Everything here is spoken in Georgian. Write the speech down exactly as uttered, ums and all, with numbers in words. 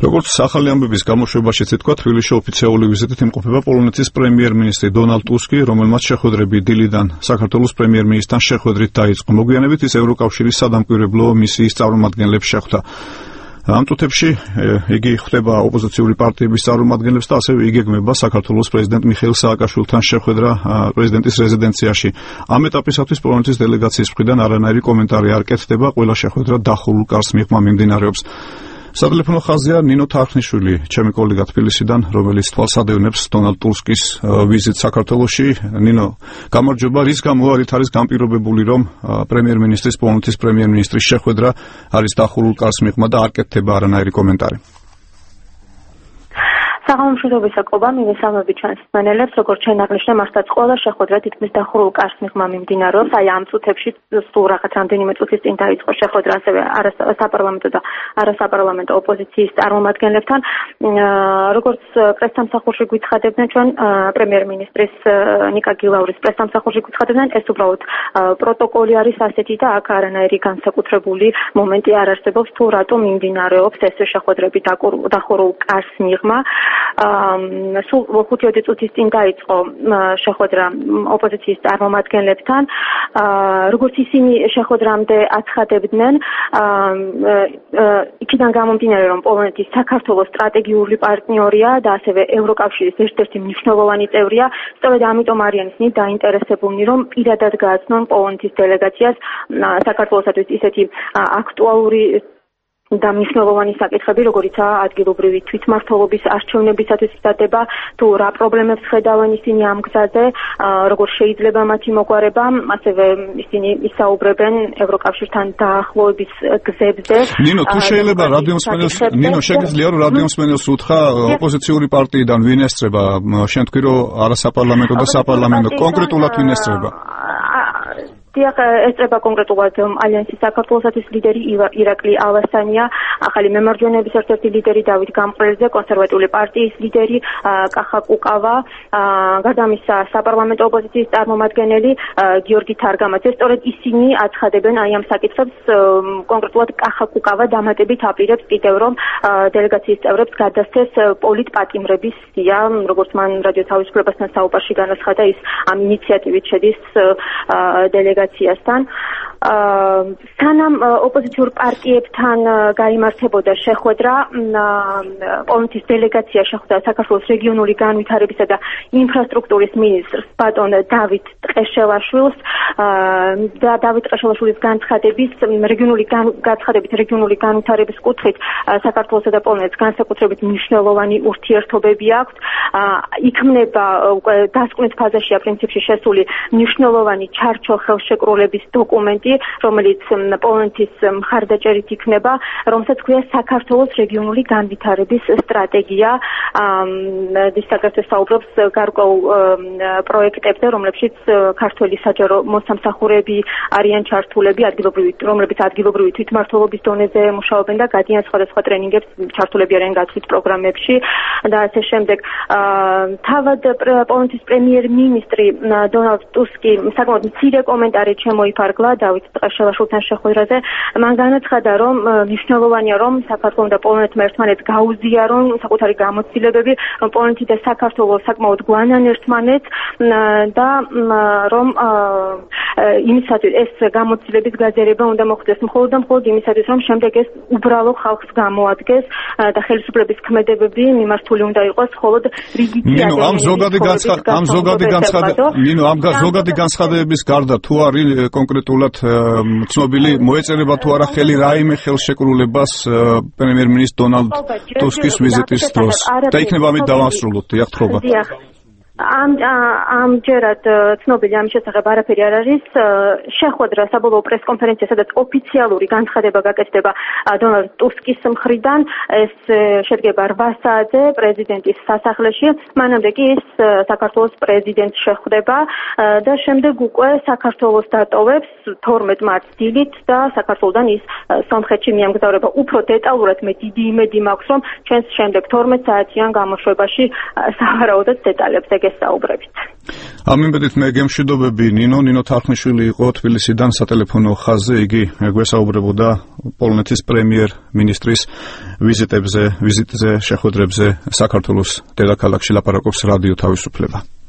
როგორც ახალი ამბების გამოშვებაშიც ითქვა, თბილისში ოფიციალური ვიზიტით იმყოფება პოლონეთის პრემიერ-მინისტრი დონალდ ტუსკი, რომელმაც შეხვედრები დილიდან საქართველოს პრემიერ-მინისტრთან შეხვედრით დაიწყო. მოგვიანებით ის ევროკავშირის სადამკვირვებლო მისიის წარმომადგენლებს შეხვდა. ამ წუთებში იგი ხვდება ოპოზიციური პარტიების წარმომადგენლებს და ასევე იგეგმება საქართველოს პრეზიდენტ მიხეილ სააკაშვილთან შეხვედრა პრეზიდენტის რეზიდენციაში. ამ ეტაპისათვის პოლონეთის დელეგაციის მხრიდან არანაირი კომენტარი არ კეთდება, ყველა შეხვედრა დახურულ კარს მიღმა მიმდინარეობს. სატელეფონო ხაზია ნინო თარხნიშვილი, ჩემი კოლეგა თბილისიდან, რომელიც თვალს ადევნებს დონალდ ტუსკის ვიზიტს საქართველოში. ნინო, გამარჯობა, რის გამო არის განპირობებული, რომ პრემიერ-მინისტრის პოლონეთის პრემიერ-მინისტრის შეხვედრა არის დახურულ კარს მიღმა და არ კეთდება არანაირი კომენტარი? საღამომშვიდობის აკობა, მივესალმები ჩვენს მსმენელებს, როგორც ჩვენ აღნიშნე, მართლაც ყველა შეხვედრა თითქმის დახურულ კარს მიღმა მიმდინარეობს. აი ამ წუთებში სულ რაღაც რამდენიმე წუთის წინ დაიწყო შეხვედრა ასევე არასაპარლამენტო და არასაპარლამენტო ოპოზიციის წარმომადგენლებთან. როგორც პრესსამსახურში გვიცხადებდნენ, ჩვენ პრემიერ-მინისტრის ნიკა გილაურის პრესსამსახურში გვიცხადებდნენ, ეს უბრალოდ პროტოკოლი არის ასეთი და აქ არანაირი განსაკუთრებული მომენტი არ არსებობს, თუ რატომ მიმდინარეობს ეს შეხვედრები დახურულ კარს მიღმა. სულ ხუთი ოცი წუთის წინ დაიწყო შეხვედრა ოპოზიციის წარმომადგენლებთან. როგორც ისინი შეხვედრამდე აცხადებდნენ, იქიდან გამომდინარე, რომ პოლონეთი საქართველოს სტრატეგიული პარტნიორია და ასევე ევროკავშირის ერთ-ერთი მნიშვნელოვანი წევრია, სწორედ ამიტომ არიან ისინი დაინტერესებულნი, რომ პირადად გააცნონ პოლონეთის დელეგაციას საქართველოსათვის ისეთი აქტუალური და მნიშვნელოვანი საკითხები, როგორიცაა ადგილობრივი თვითმმართველობის არჩევნებისათვის მზადება, თუ რა პრობლემებს ხედავენ ისინი ამ გზაზე, როგორ შეიძლება მათი მოგვარება, ასევე ისინი ისაუბრებენ ევროკავშირთან დაახლოების გზებზე. ნინო, თუ შეიძლება რადიომსმენელს, ნინო, შეგიძლია რომ რადიომსმენელს უთხრა ოპოზიციური პარტიიდან ვინ ესწრება, შენ თქვი რომ არასაპარლამენტო და საპარლამენტო, კონკრეტულად ვინ ესწრება? დიახ, ესწრება კონკრეტულად ალიანსის საქართველოსათვის ლიდერი ირაკლი ალასანია, ახალი მემარჯვენეების ერთ-ერთი ლიდერი დავით გამყრელზე, კონსერვატიული პარტიის ლიდერი კახა კუკავა, გარდა ამისა საპარლამენტო ოპოზიციის წარმომადგენელი გიორგი თარგამაძე. სწორედ ისინი აცხადებენ აი ამ საკითხებს, კონკრეტულად კახა კუკავა დამატებით აპირებს კიდევ რომ დელეგაციის წევრებს გადასცეს პოლიტპატიმრების სია, როგორც მან რადიო თავისუფლებასთან საუბარში განაცხადა, ის ამ ინიციატივით შედის დელეგაციასთან. სანამ ოპოზიციურ პარტიებთან გაიმართებოდა შეხვედრა, პოლონეთის დელეგაცია შეხვდა საქართველოს რეგიონული განვითარებისა და ინფრასტრუქტურის მინისტრს ბატონ დავით ტყეშელაშვილს და დავით ტყეშელაშვილის განცხადების რეგიონული განცხადებით რეგიონული განვითარების კუთხით საქართველოსა და პოლონეთს განსაკუთრებით მნიშვნელოვანი ურთიერთობები აქვთ. იქმნება დასკვნით ფაზაშია პრინციპში შესული მნიშვნელოვანი ჩარჩო ხელშეკრულების დოკუმენტი, რომელიც პოლონეთის მხარდაჭერით იქნება, რომელსაც ქვია საქართველოს რეგიონული განვითარების სტრატეგია. დისაგრეთე საუბრობს გარკვეულ პროექტებზე, რომლებშიც ქართველი საჯარო მოსამსახურეები არიან ჩართულები, ადგილობრივი, რომლებიც ადგილობრივი თვითმმართველობის დონეზე მუშაობენ და გადიან სხვადასხვა ტრენინგებს, ჩართულები არიან გათვლით პროგრამებში და ასე შემდეგ. თავად პოლონეთის პრემიერ-მინისტრი დონალდ ტუსკი საკმაოდ მცირე კომენტარი შემოიფარგლა დავით ტყეშელაშვილთან შეხვედრაზე. მან განაცხადა, რომ მნიშვნელოვანია, რომ საქართველოს და პოლონეთმა ერთმანეთს გაუზიარონ საკუთარი გამოცდილებები, რომ პოლონეთი და საქართველო საკმაოდ გვანან ერთმანეთს და რომ იმისათვის ეს გამოცდილების გაზიარება უნდა მოხდეს მხოლოდ და მხოლოდ იმისათვის, რომ შემდეგ ეს უბრალო ხალხს გამოადგეს და ხელისუფლების ქმედებები მიმართული უნდა იყოს მხოლოდ რიგითი ნინო, ამ ზოგადი განცხადება, ამ ზოგადი განცხადება, ნინო, ამ ზოგადი განცხადებების გარდა თუ არის კონკრეტულად ცნობილი მოეწერება თუ არა ხელი რაიმე ხელშეკრულებას პრემიერ-მინისტრ დონალდ ტუსკის ვიზიტის დროს და იქნება ამით დავასრულოთ, დიახ, თხრობა. ამ ამჯერად ცნობილი ამის შესახებ არაფერი არ არის. შეხვედრა საბოლოო პრესკონფერენცია, სადაც ოფიციალური განცხადება გაკეთდება დონალდ ტუსკის მხრიდან, ეს შედგება რვა საათზე პრეზიდენტის სასახლეში. მანამდე კი ის საქართველოს პრეზიდენტს შეხვდება და შემდეგ უკვე საქართველოს დატოვებს თორმეტ მარტს დილით და საქართველოსთან ის სომხეთში მიემგზავრება. უფრო დეტალურად მე დიდი იმედი მაქვს, რომ ჩვენს შემდეგ თორმეტ საათიან გამოშვებაში სავარაუდოდ დეტალებს გესაუბრებით. ამ იმედით მე გემშვიდობები ნინო ნინო თარხნიშვილი იყო თბილისიდან სატელეფონო ხაზზე, იგი გვესაუბრებოდა პოლონეთის პრემიერ-მინისტრის ვიზიტებზე, ვიზიტზე, შეხვედრებზე საქართველოს დედაქალაქში. ლაპარაკობს რადიო თავისუფლება.